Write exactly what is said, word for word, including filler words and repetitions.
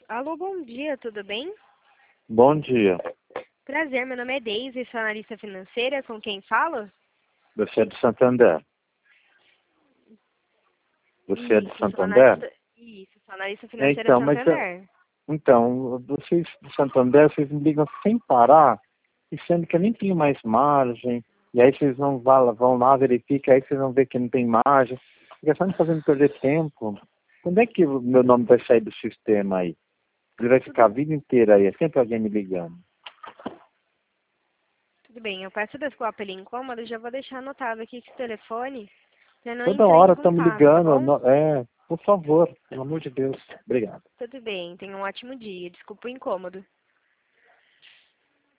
Alô, bom dia, tudo bem? Bom dia. Prazer, meu nome é Deise, sou analista financeira, com quem falo? Você é de Santander? Você é de Isso, sou Santander? analista, isso, sou analista É, financeira então, mas eu- Santander. então, vocês de Santander, vocês me ligam sem parar, e sendo que eu nem tenho mais margem, e aí vocês vão, vão vão lá, verificam, aí vocês vão ver que não tem margem. Fica só me fazendo perder tempo. Quando é que o meu nome vai sair do sistema aí? Ele vai ficar a vida inteira aí, é sempre alguém me ligando. Tudo bem, eu peço desculpa pelo incômodo, já vou deixar anotado aqui que o telefone já não Toda entrei em hora estão me contato, tá ligando, bom? no- é, por favor, pelo amor de Deus. Obrigado. Tudo bem, tenha um ótimo dia, desculpa o incômodo.